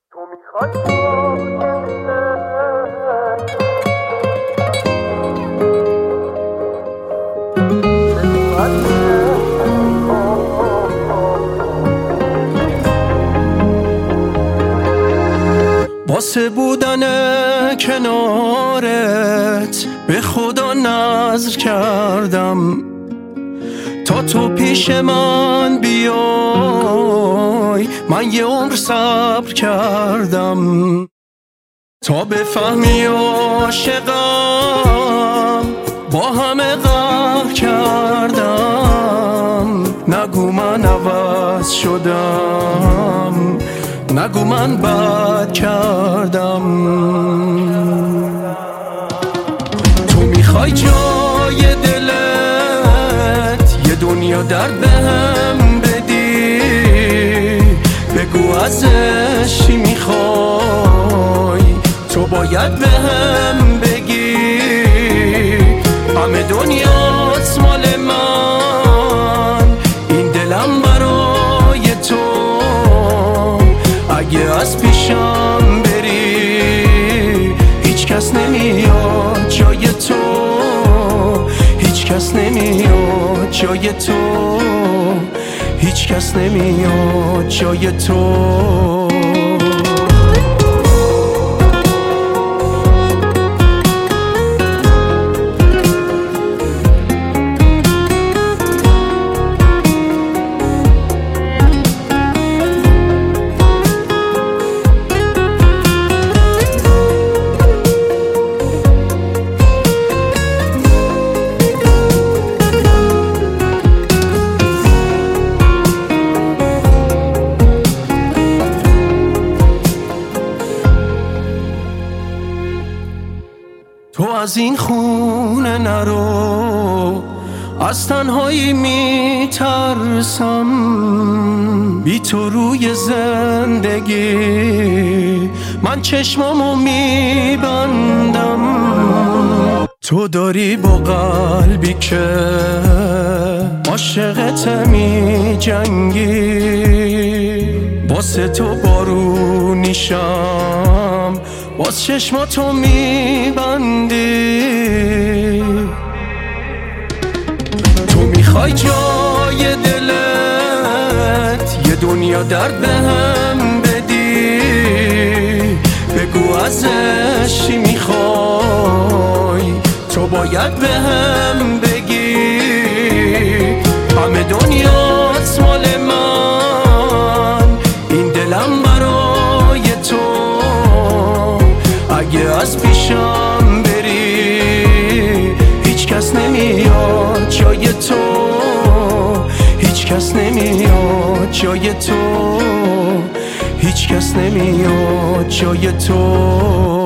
تو میخوای واسه بودن کنارت به خدا نذر کردم تا تو پیش من بیای، من یه عمر صبر کردم تا بفهمی عاشقم، با همه قهر کردم. نگو من عوض شدم، نگو من بد کردم. تو میخوای جای دلت یه دنیا درد بهم بدی، بگو ازش چی میخوای، تو باید بهم بگی. همه دنیات مال من، این دلم برای تو. اگه از پیشم بری هیچ کس نمیاد جای تو، هیچ کس نمیاد جای تو، هیچ کس نمیاد جای تو. تو از این خونه نرو، از تنهایی میترسم، بی تو روی زندگی من چشمامو میبندم. تو داری با قلبی که عاشقت میجنگی، واسه تو بارونیشم، باز چشماتو میبندی. تو میخوای جای دلت یه دنیا درد بهم بدی، بگو ازش چی میخوای، تو باید بهم بگی. همه دنیات مال من، این دلم برای تو. اگه از پیشم بری هیچ کس نمیاد جای تو، هیچ کس نمیاد جای تو، هیچ کس نمیاد جای تو.